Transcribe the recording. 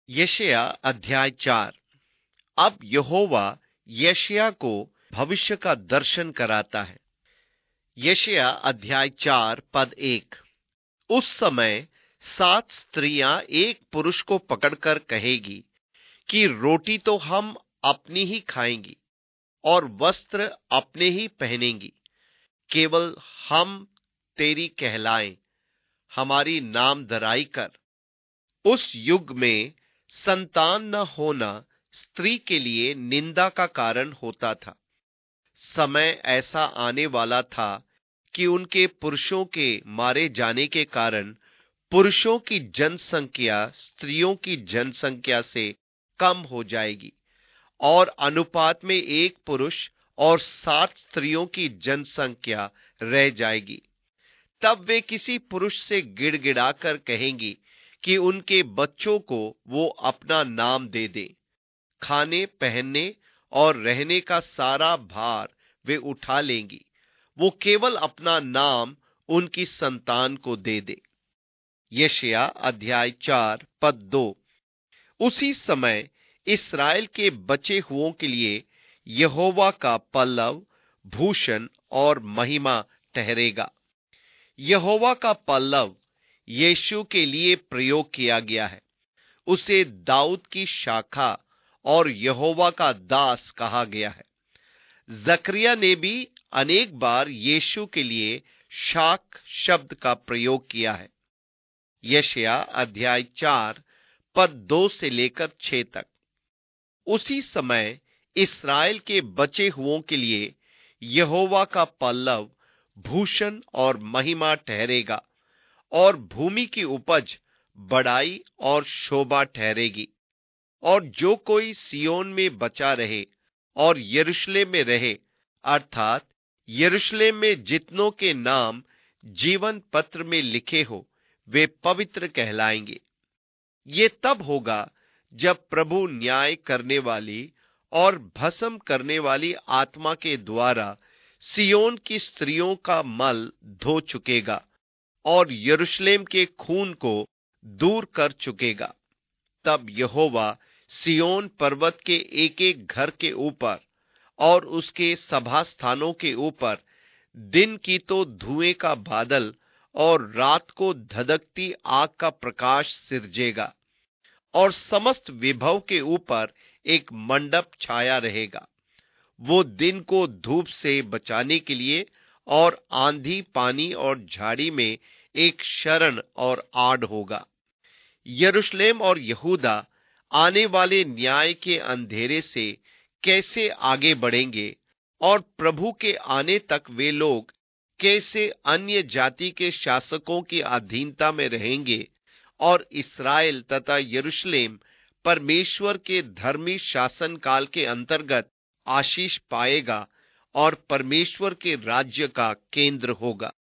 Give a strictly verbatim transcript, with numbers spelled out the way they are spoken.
यशायाह अध्याय चार। अब यहोवा यशायाह को भविष्य का दर्शन कराता है। यशायाह अध्याय चार पद एक। उस समय सात स्त्रियां एक पुरुष को पकड़कर कहेगी कि रोटी तो हम अपनी ही खाएंगी और वस्त्र अपने ही पहनेंगी, केवल हम तेरी कहलाएं, हमारी नामधराई कर। उस युग में संतान न होना स्त्री के लिए निंदा का कारण होता था। समय ऐसा आने वाला था कि उनके पुरुषों के मारे जाने के कारण पुरुषों की जनसंख्या स्त्रियों की जनसंख्या से कम हो जाएगी और अनुपात में एक पुरुष और सात स्त्रियों की जनसंख्या रह जाएगी। तब वे किसी पुरुष से गिड़गिड़ाकर कहेंगी कि उनके बच्चों को वो अपना नाम दे दे। खाने पहनने और रहने का सारा भार वे उठा लेंगी, वो केवल अपना नाम उनकी संतान को दे दे। यशायाह अध्याय चार पद दो। उसी समय इस्राएल के बचे हुओं के लिए यहोवा का पल्लव भूषण और महिमा ठहरेगा। यहोवा का पल्लव यीशु के लिए प्रयोग किया गया है। उसे दाऊद की शाखा और यहोवा का दास कहा गया है। जकरिया ने भी अनेक बार यीशु के लिए शाख शब्द का प्रयोग किया है। यशायाह अध्याय चार पद दो से लेकर छह तक। उसी समय इस्राएल के बचे हुओं के लिए यहोवा का पल्लव भूषण और महिमा ठहरेगा और भूमि की उपज बड़ाई और शोभा ठहरेगी। और जो कोई सियोन में बचा रहे और यरूशलेम में रहे, अर्थात यरूशलेम में जितनों के नाम जीवन पत्र में लिखे हो, वे पवित्र कहलाएंगे। ये तब होगा जब प्रभु न्याय करने वाली और भस्म करने वाली आत्मा के द्वारा सियोन की स्त्रियों का मल धो चुकेगा और यरूशलेम के खून को दूर कर चुकेगा। तब यहोवा सियोन पर्वत के एक एक घर के ऊपर और उसके सभा स्थानों के ऊपर दिन की तो धुएं का बादल और रात को धधकती आग का प्रकाश सिरजेगा और समस्त विभव के ऊपर एक मंडप छाया रहेगा। वो दिन को धूप से बचाने के लिए और आंधी पानी और झाड़ी में एक शरण और आड़ होगा। यरूशलेम और यहूदा आने वाले न्याय के अंधेरे से कैसे आगे बढ़ेंगे और प्रभु के आने तक वे लोग कैसे अन्य जाति के शासकों की अधीनता में रहेंगे और इस्राएल तथा यरूशलेम परमेश्वर के धर्मी शासन काल के अंतर्गत आशीष पाएगा और परमेश्वर के राज्य का केंद्र होगा।